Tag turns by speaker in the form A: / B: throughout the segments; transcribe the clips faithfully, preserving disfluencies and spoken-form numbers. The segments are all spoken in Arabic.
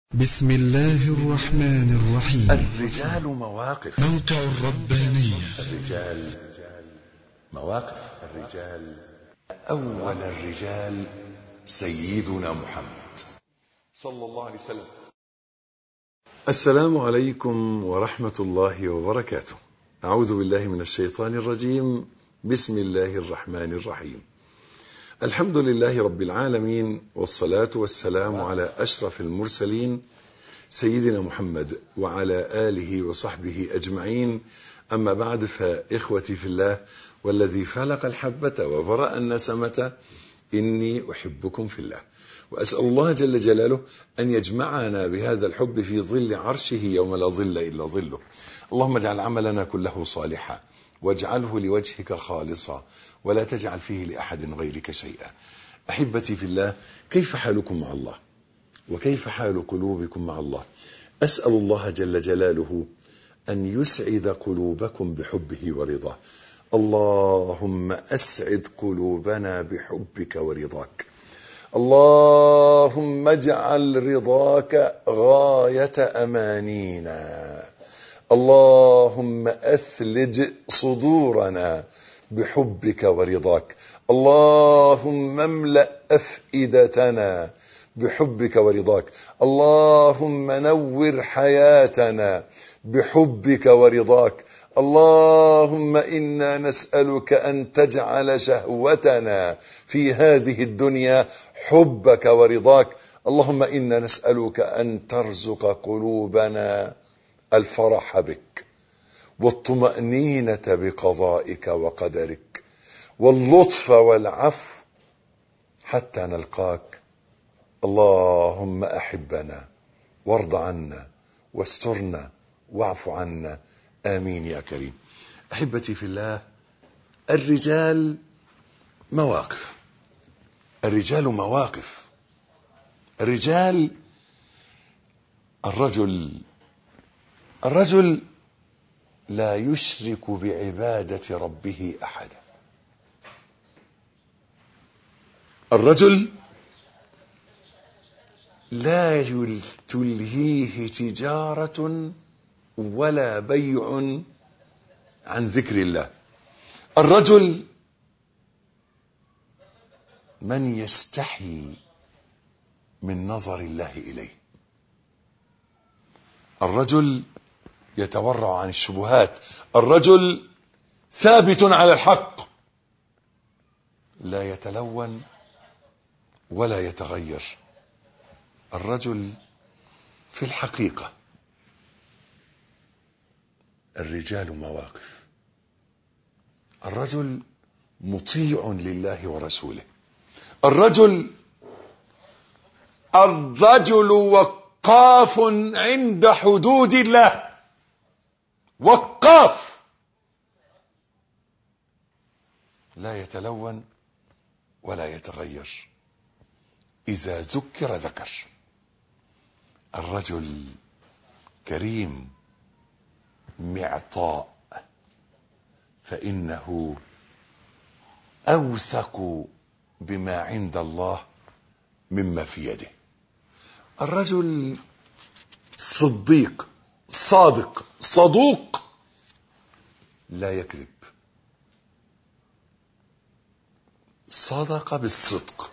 A: بسم الله الرحمن الرحيم.
B: الرجال مواقف.
A: موقع الربانية.
B: الرجال مواقف. الرجال أول الرجال سيدنا محمد صلى الله عليه وسلم. السلام عليكم ورحمة الله وبركاته. أعوذ بالله من الشيطان الرجيم. بسم الله الرحمن الرحيم. الحمد لله رب العالمين، والصلاة والسلام على أشرف المرسلين سيدنا محمد وعلى آله وصحبه أجمعين. أما بعد، فإخوتي في الله والذي فلق الحبة وبرأ النسمة، إني أحبكم في الله، وأسأل الله جل جلاله أن يجمعنا بهذا الحب في ظل عرشه يوم لا ظل إلا ظله. اللهم اجعل عملنا كله صالحا، واجعله لوجهك خالصا، ولا تجعل فيه لأحد غيرك شيئا. أحبتي في الله، كيف حالكم مع الله؟ وكيف حال قلوبكم مع الله؟ أسأل الله جل جلاله أن يسعد قلوبكم بحبه ورضاه. اللهم أسعد قلوبنا بحبك ورضاك. اللهم اجعل رضاك غاية أمانينا. اللهم أثلج صدورنا بحبك ورضاك. اللهم املأ أفئدتنا بحبك ورضاك. اللهم نور حياتنا بحبك ورضاك. اللهم إنا نسألك أن تجعل شهوتنا في هذه الدنيا حبك ورضاك. اللهم إنا نسألك أن ترزق قلوبنا الفرح بك، والطمأنينة بقضائك وقدرك، واللطف والعفو حتى نلقاك. اللهم أحبنا وارض عنا واسترنا واعف عنا، آمين يا كريم. أحبتي في الله، الرجال مواقف. الرجال مواقف. الرجال الرجل الرجل لا يشرك بعبادة ربه أحدا. الرجل لا تلهيه تجارة ولا بيع عن ذكر الله. الرجل من يستحي من نظر الله إليه. الرجل يتورع عن الشبهات. الرجل ثابت على الحق، لا يتلون ولا يتغير. الرجل في الحقيقة، الرجال مواقف. الرجل مطيع لله ورسوله. الرجل الرجل وقاف عند حدود الله. وقاف، لا يتلون ولا يتغير. إذا ذكر ذكر. الرجل كريم معطاء، فإنه أوثق بما عند الله مما في يده. الرجل صديق، صادق، صدوق، لا يكذب. صدق بالصدق.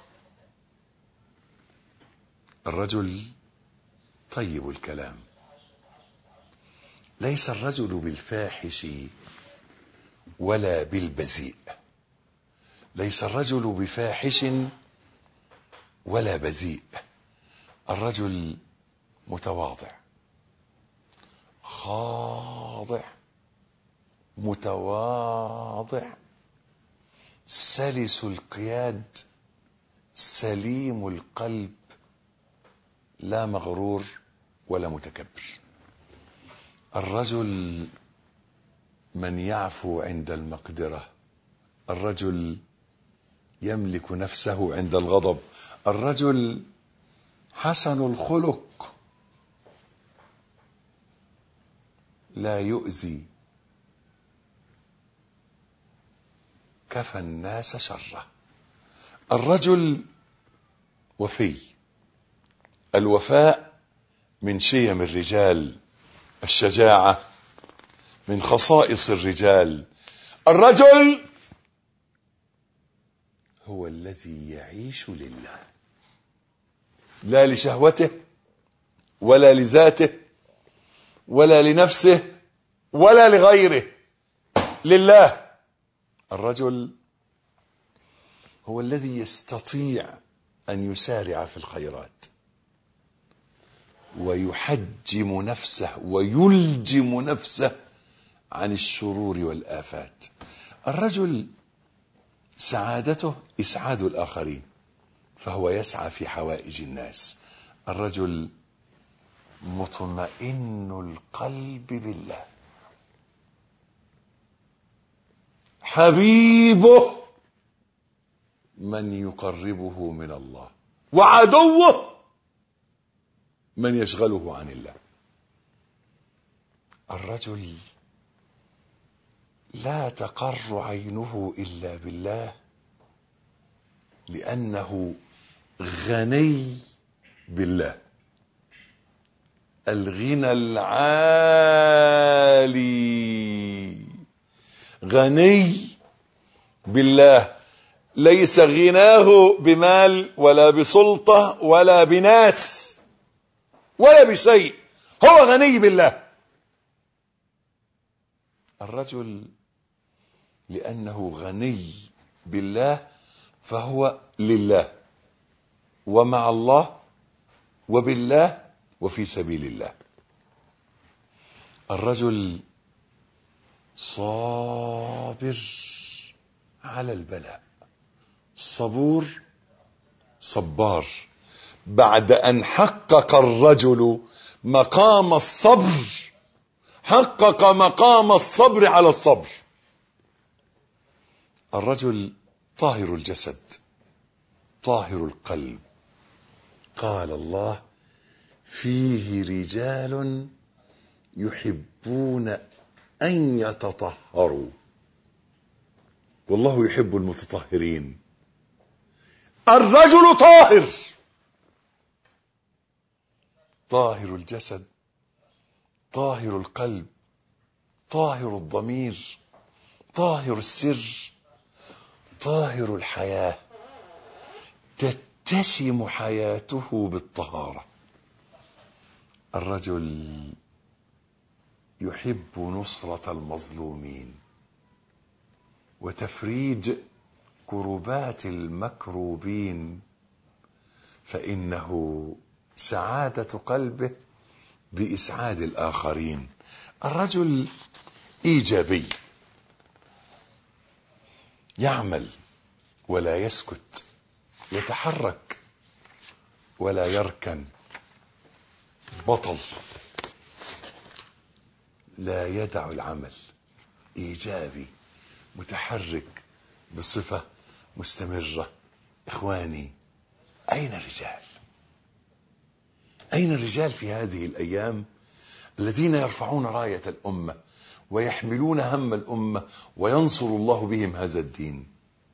B: الرجل طيب الكلام. ليس الرجل بالفاحش ولا بالبذيء. ليس الرجل بفاحش ولا بذيء. الرجل متواضع، خاضع، متواضع، سلس القياد، سليم القلب، لا مغرور ولا متكبر. الرجل من يعفو عند المقدرة. الرجل يملك نفسه عند الغضب. الرجل حسن الخلق، لا يؤذي، كفى الناس شره. الرجل وفي. الوفاء من شيم الرجال الشجاعة، من خصائص الرجال. الرجل هو الذي يعيش لله، لا لشهوته ولا لذاته ولا لنفسه ولا لغيره، لله. الرجل هو الذي يستطيع أن يسارع في الخيرات ويحجم نفسه ويلجم نفسه عن الشرور والآفات. الرجل سعادته إسعاد الآخرين، فهو يسعى في حوائج الناس. الرجل مطمئن القلب بالله، حبيبه من يقربه من الله، وعدوه من يشغله عن الله. الرجل لا تقر عينه إلا بالله، لأنه غني بالله، الغنى العالي، غني بالله، ليس غناه بمال ولا بسلطة ولا بناس ولا بشيء، هو غني بالله. الرجل لأنه غني بالله فهو لله ومع الله وبالله وفي سبيل الله. الرجل صابر على البلاء، صبور صبار. بعد أن حقق الرجل مقام الصبر، حقق مقام الصبر على الصبر. الرجل طاهر الجسد طاهر القلب. قال الله: فيه رجال يحبون أن يتطهروا والله يحب المتطهرين. الرجل طاهر، طاهر الجسد طاهر القلب طاهر الضمير طاهر السر طاهر الحياة، تتسم حياته بالطهارة. الرجل يحب نصرة المظلومين وتفريج كربات المكروبين، فإنه سعادة قلبه بإسعاد الآخرين. الرجل إيجابي، يعمل ولا يسكت، يتحرك ولا يركن، بطل لا يدع العمل، إيجابي متحرك بصفة مستمرة. إخواني، أين الرجال؟ أين الرجال في هذه الأيام الذين يرفعون راية الأمة ويحملون هم الأمة وينصر الله بهم هذا الدين؟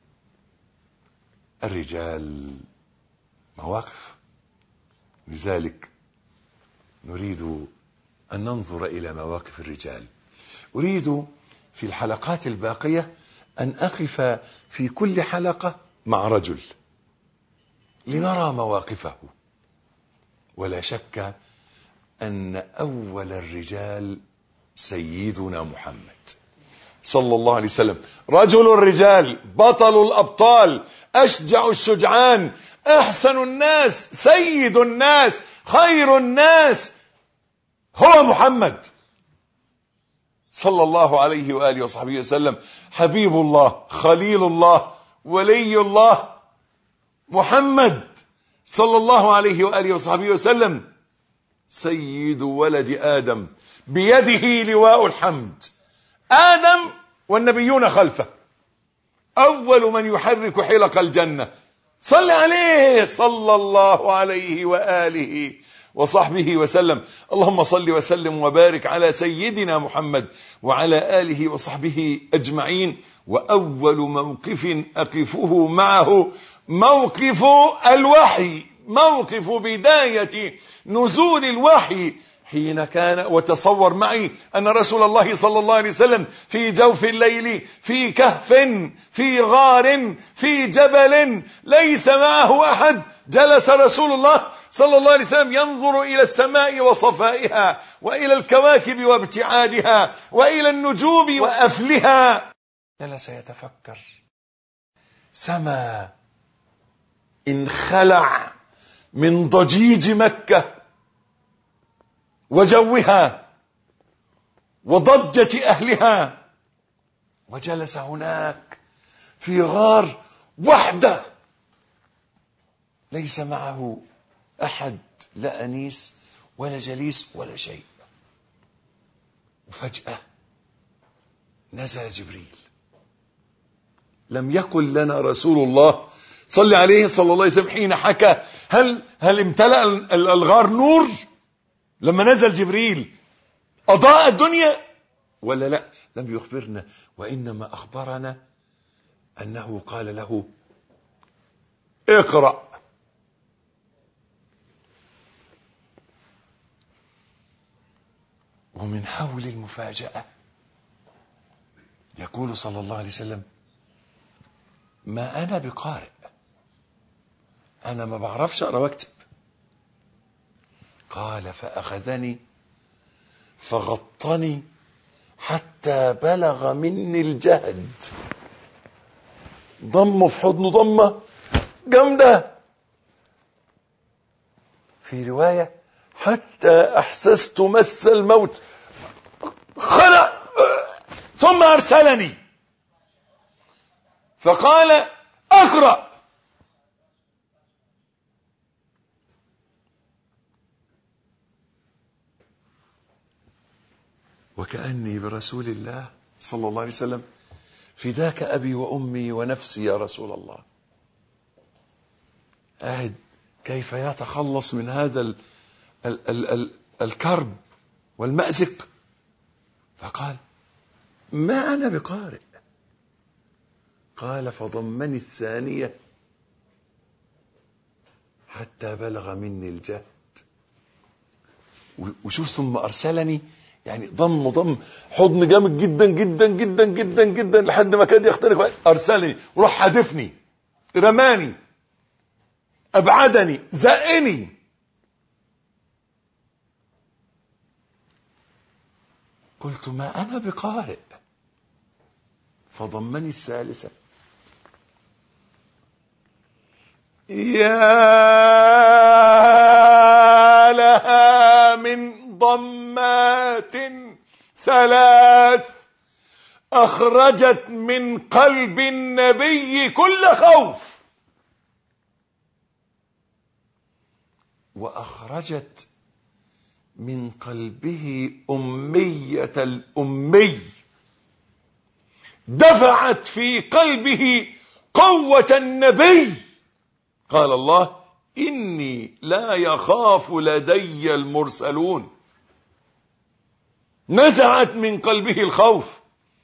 B: الرجال مواقف، لذلك نريد أن ننظر إلى مواقف الرجال. أريد في الحلقات الباقية أن أقف في كل حلقة مع رجل لنرى مواقفه. ولا شك أن أول الرجال سيدنا محمد صلى الله عليه وسلم، رجل الرجال، بطل الأبطال، أشجع الشجعان، أحسن الناس، سيد الناس، خير الناس، هو محمد صلى الله عليه وآله وصحبه وسلم، حبيب الله، خليل الله، ولي الله، محمد صلى الله عليه وآله وصحبه وسلم، سيد ولد آدم، بيده لواء الحمد، آدم والنبيون خلفه، أول من يحرك حلق الجنة. صل عليه صلى الله عليه وآله وصحبه وسلم. اللهم صل وسلم وبارك على سيدنا محمد وعلى آله وصحبه أجمعين. وأول موقف أقفه معه موقف الوحي موقف بداية نزول الوحي حين كان، وتصور معي أن رسول الله صلى الله عليه وسلم في جوف الليل في كهف في غار في جبل ليس معه أحد، جلس رسول الله صلى الله عليه وسلم ينظر إلى السماء وصفائها وإلى الكواكب وابتعادها وإلى النجوم وأفلها، جلس يتفكر. سما انخلع من ضجيج مكة وجوها وضجة أهلها، وجلس هناك في غار وحده ليس معه أحد، لا أنيس ولا جليس ولا شيء. وفجأة نزل جبريل. لم يقل لنا رسول الله صلى عليه صلى الله عليه وسلم حين حكى هل هل امتلأ الغار نور لما نزل جبريل أضاء الدنيا ولا لا؟ لم يخبرنا، وإنما أخبرنا أنه قال له اقرأ. ومن حول المفاجأة يقول صلى الله عليه وسلم ما أنا بقارئ، أنا ما بعرفش أقرأ واكتب. قال فأخذني فغطني حتى بلغ مني الجهد، ضمه في حضنه ضمة جامدة، في رواية حتى أحسست مس الموت، خلع ثم أرسلني فقال أقرأ. وكأني برسول الله صلى الله عليه وسلم فداك أبي وأمي ونفسي يا رسول الله. أعد كيف يتخلص من هذا ال ال ال ال الكرب والمأزق، فقال ما أنا بقارئ. قال فضمني الثانية حتى بلغ مني الجهد. وشوف ثم أرسلني، يعني ضم ضم حضن جامد جدا جدا جدا جدا جدا لحد ما كاد يختنق. أرسلني، وراح حدفني، رماني، أبعدني، زقني. قلت ما أنا بقارئ. فضمني الثالثة. يا لها من ضمات ثلاث أخرجت من قلب النبي كل خوف، وأخرجت من قلبه أمية الأمي، دفعت في قلبه قوة النبي. قال الله إني لا يخاف لدي المرسلون. نزعت من قلبه الخوف.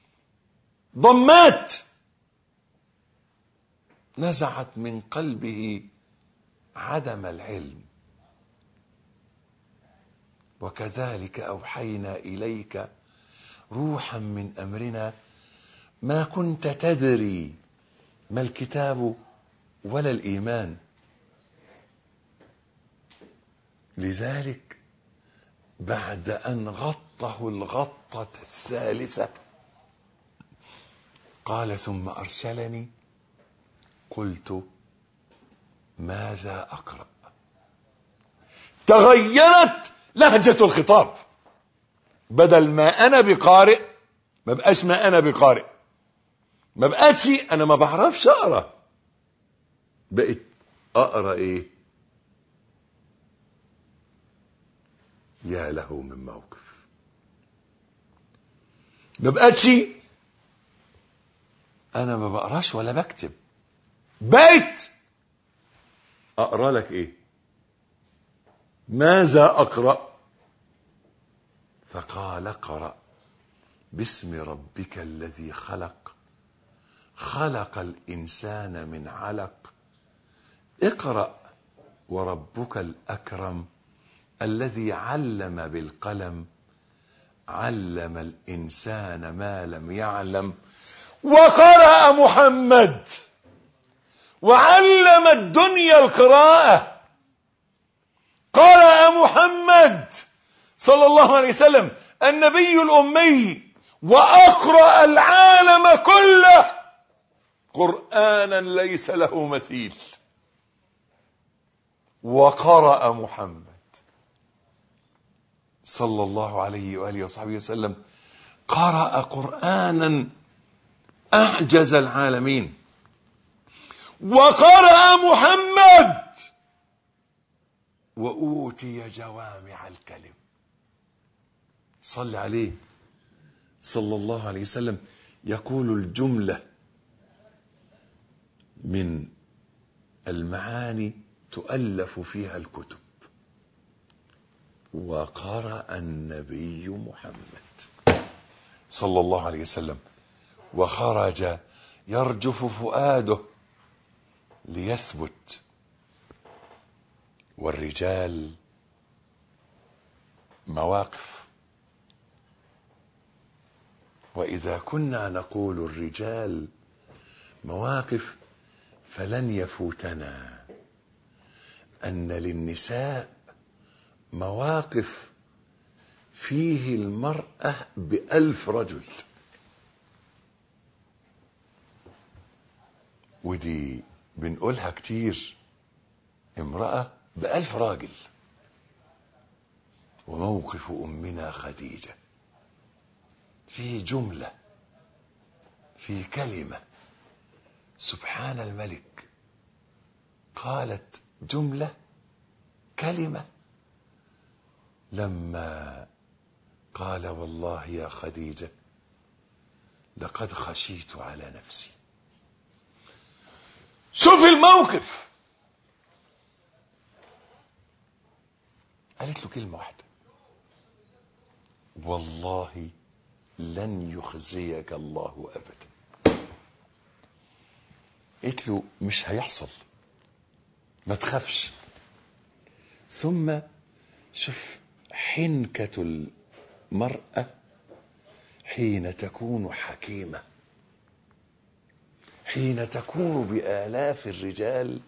B: ضمات نزعت من قلبه عدم العلم. وكذلك أوحينا إليك روحا من أمرنا ما كنت تدري ما الكتاب ولا الإيمان. لذلك بعد أن غطه الغطة الثالثة قال ثم أرسلني قلت ماذا أقرأ. تغيرت لهجة الخطاب، بدل ما أنا بقارئ ما بقاش ما أنا بقارئ، ما بقاش أنا ما بعرفش أقرأ، بقيت أقرأ إيه؟ يا له من موقف. ما بقاش أنا ما بقراش ولا بكتب، بقيت أقرأ لك إيه؟ ماذا أقرأ؟ فقال اقرأ باسم ربك الذي خلق، خلق الإنسان من علق، اقرأ وربك الأكرم الذي علم بالقلم علم الإنسان ما لم يعلم وقرأ محمد وعلم الدنيا القراءة. قرأ محمد صلى الله عليه وسلم النبي الأمي وأقرأ العالم كله قرآنا ليس له مثيل. وقرأ محمد صلى الله عليه وآله وصحبه وسلم قرأ قرآنا أعجز العالمين. وقرأ محمد وأوتي جوامع الكلم. صل عليه صلى الله عليه وسلم. يقول الجملة من المعاني تؤلف فيها الكتب. وقرأ النبي محمد صلى الله عليه وسلم وخرج يرجف فؤاده ليثبت. والرجال مواقف، وإذا كنا نقول الرجال مواقف فلن يفوتنا أن للنساء مواقف فيه المرأة بألف رجل. ودي بنقولها كتير، امرأة بألف راجل. وموقف أمنا خديجة في جملة، في كلمة، سبحان الملك، قالت جملة كلمة لما قال والله يا خديجة لقد خشيت على نفسي. شوف الموقف، قالت له كلمة واحدة: والله لن يخزيك الله أبدا. قالت له مش هيحصل، ما تخافش. ثم شوف حنكة المرأة حين تكون حكيمة، حين تكون بآلاف الرجال،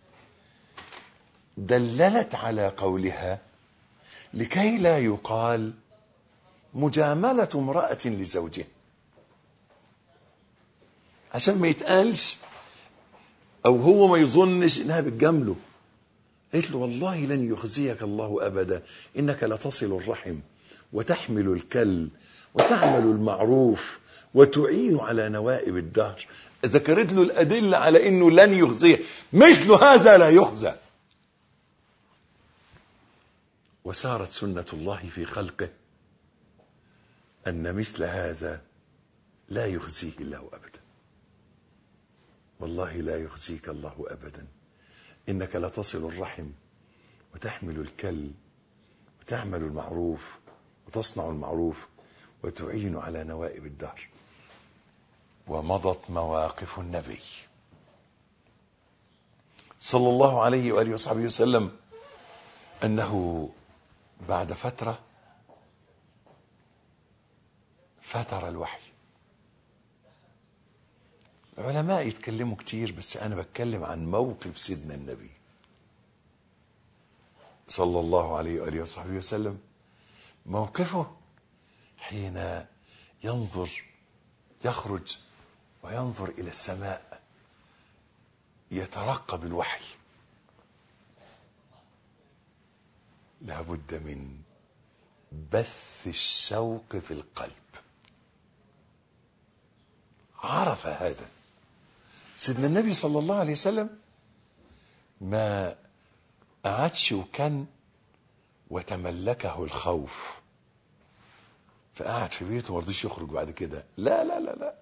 B: دللت على قولها لكي لا يقال مجاملة امرأة لزوجها، عشان ما يتقالش او هو ما يظنش انها بتجامله. قلت له والله لن يخزيك الله ابدا، انك لتصل الرحم وتحمل الكل وتعمل المعروف وتعين على نوائب الدهر. ذكرت له الادله على انه لن يخزيه، مثل هذا لا يخزى. وسارت سنة الله في خلقه أن مثل هذا لا يخزيه الله أبدا. والله لا يخزيك الله أبدا، إنك لتصل الرحم وتحمل الكل وتعمل المعروف وتصنع المعروف وتعين على نوائب الدهر. ومضت مواقف النبي صلى الله عليه وآله وصحبه وسلم أنه بعد فترة فتر الوحي. العلماء يتكلموا كتير، بس أنا بتكلم عن موقف سيدنا النبي صلى الله عليه وآله وصحبه وسلم. موقفه حين ينظر، يخرج وينظر إلى السماء يترقب الوحي. لابد من بث الشوق في القلب. عرف هذا سيدنا النبي صلى الله عليه وسلم، ما قعدش وكان وتملكه الخوف فقعد في بيته وما رضيش يخرج بعد كده. لا لا لا لا،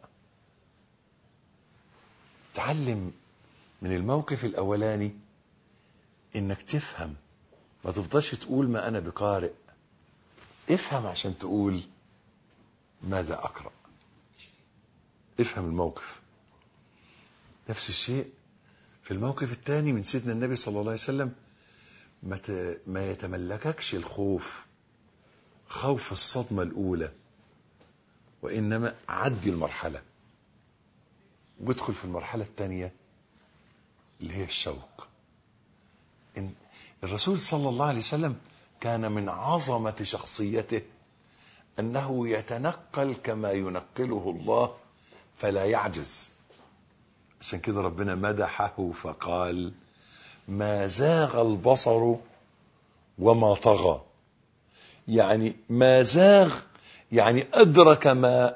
B: تعلم من الموقف الاولاني انك تفهم، ما تفضلش تقول ما انا بقارئ. افهم عشان تقول ماذا اقرأ. افهم الموقف. نفس الشيء في الموقف الثاني من سيدنا النبي صلى الله عليه وسلم ما, ت... ما يتملككش الخوف، خوف الصدمة الأولى، وإنما عدي المرحلة وادخل في المرحلة الثانية اللي هي الشوق. إن الرسول صلى الله عليه وسلم كان من عظمة شخصيته أنه يتنقل كما ينقله الله فلا يعجز. عشان كده ربنا مدحه فقال ما زاغ البصر وما طغى. يعني ما زاغ يعني أدرك ما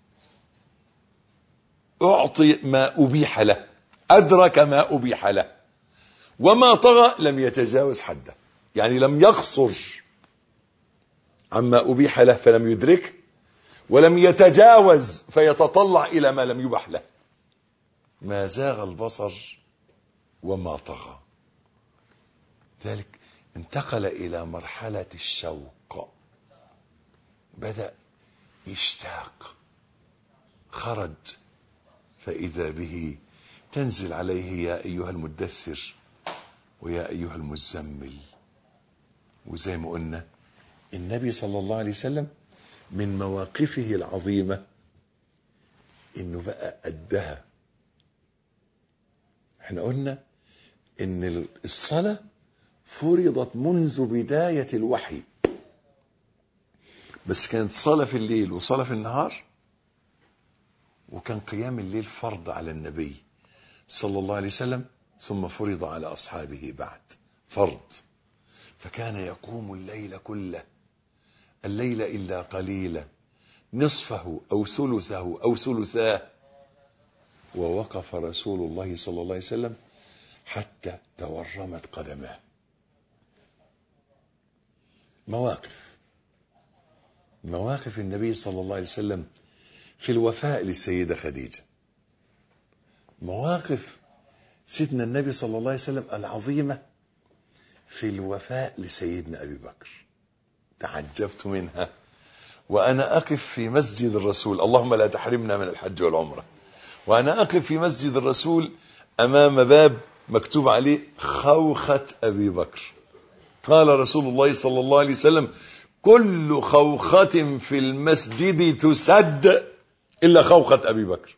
B: أعطي، ما أبيح له، أدرك ما أبيح له. وما طغى لم يتجاوز حده، يعني لم يقصر عما أبيح له فلم يدرك، ولم يتجاوز فيتطلع إلى ما لم يبح له. ما زاغ البصر وما طغى. ذلك انتقل إلى مرحلة الشوق، بدأ يشتاق، خرج فإذا به تنزل عليه يا أيها المدثر ويا أيها المزمل. وزي ما قلنا النبي صلى الله عليه وسلم من مواقفه العظيمة إنه بقى قدها. احنا قلنا إن الصلاة فرضت منذ بداية الوحي، بس كانت صلاة في الليل وصلاة في النهار، وكان قيام الليل فرض على النبي صلى الله عليه وسلم، ثم فرض على أصحابه بعد فرض. فكان يقوم الليل كله، الليل إلا قليلا، نصفه أو ثلثه أو ثلثاه. ووقف رسول الله صلى الله عليه وسلم حتى تورمت قدماه. مواقف مواقف النبي صلى الله عليه وسلم في الوفاء للسيدة خديجة، مواقف سيدنا النبي صلى الله عليه وسلم العظيمة في الوفاء لسيدنا أبي بكر. تعجبت منها وأنا أقف في مسجد الرسول، اللهم لا تحرمنا من الحج والعمرة، وأنا أقف في مسجد الرسول أمام باب مكتوب عليه خوخة أبي بكر. قال رسول الله صلى الله عليه وسلم كل خوخة في المسجد تسد إلا خوخة أبي بكر.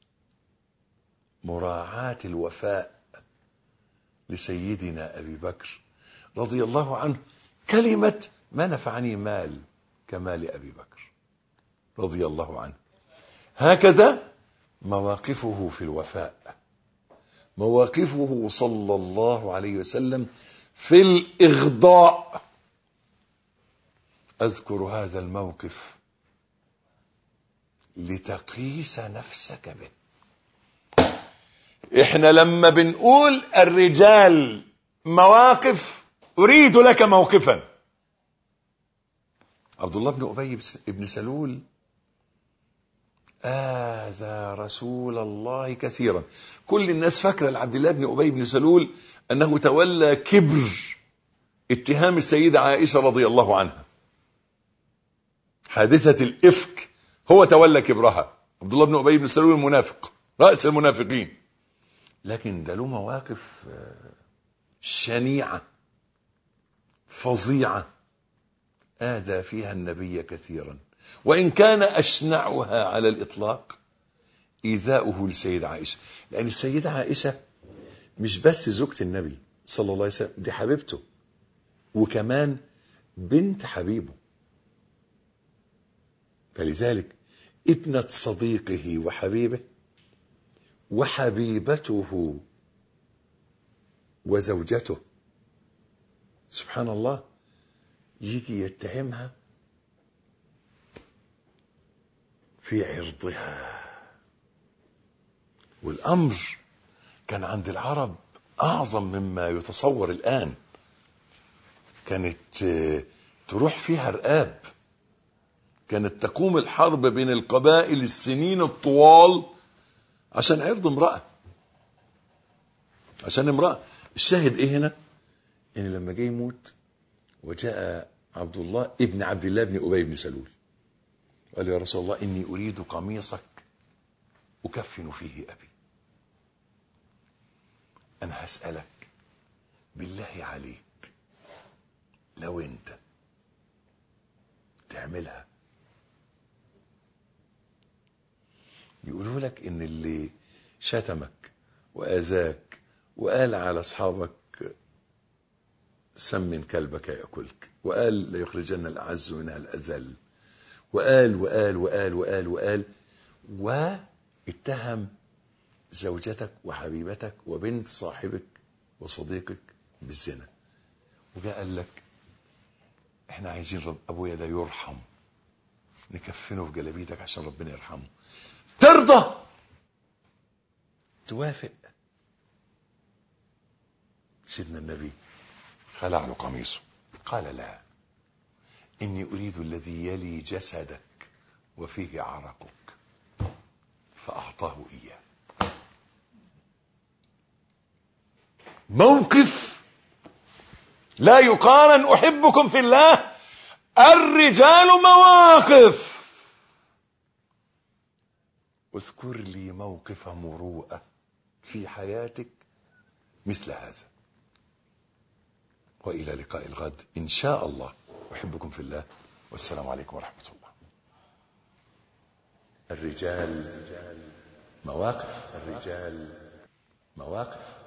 B: مراعاة الوفاء لسيدنا أبي بكر رضي الله عنه. كلمة ما نفعني مال كمال أبي بكر رضي الله عنه. هكذا مواقفه في الوفاء، مواقفه صلى الله عليه وسلم في الإغضاء. أذكر هذا الموقف لتقيس نفسك به. احنا لما بنقول الرجال مواقف أريد لك موقفا. عبد الله بن أبي بن سلول آذى رسول الله كثيرا. كل الناس فاكرة لعبد الله بن أبي بن سلول أنه تولى كبر اتهام السيدة عائشة رضي الله عنها، حادثة الإفك، هو تولى كبرها. عبد الله بن أبي بن سلول المنافق، رأس المنافقين، لكن ده له مواقف شنيعة فظيعة آذى فيها النبي كثيرا، وإن كان أشنعها على الإطلاق إيذاؤه للسيدة عائشة. لأن السيدة عائشة مش بس زوجة النبي صلى الله عليه وسلم، دي حبيبته وكمان بنت حبيبه، فلذلك ابنة صديقه وحبيبه وحبيبته وزوجته. سبحان الله، يجي يتهمها في عرضها. والأمر كان عند العرب أعظم مما يتصور الآن. كانت تروح فيها رقاب، كانت تقوم الحرب بين القبائل السنين الطوال عشان عرض امرأة، عشان امرأة. الشاهد ايه هنا؟ ان لما جاي يموت وجاء عبد الله ابن عبد الله بن أبي بن سلول قال يا رسول الله إني أريد قميصك أكفن فيه أبي. أنا هسألك بالله عليك، لو انت تعملها. يقولوا لك ان اللي شتمك واذاك وقال على اصحابك سمن كلبك ياكلك، وقال ليخرجن الاعز منها الاذل، وقال وقال وقال وقال وقال واتهم زوجتك وحبيبتك وبنت صاحبك وصديقك بالزنا، وجاء قال لك احنا عايزين رب ابويا ده يرحم، نكفنه في جلابيتك عشان ربنا يرحمه، ترضى توافق؟ سيدنا النبي خلع له قميصه قال لا، إني أريد الذي يلي جسدك وفيه عرقك، فأعطاه إياه. موقف لا يقارن. أحبكم في الله. الرجال مواقف. اذكر لي موقف مروءة في حياتك مثل هذا. وإلى لقاء الغد إن شاء الله. أحبكم في الله، والسلام عليكم ورحمة الله. الرجال مواقف. الرجال مواقف.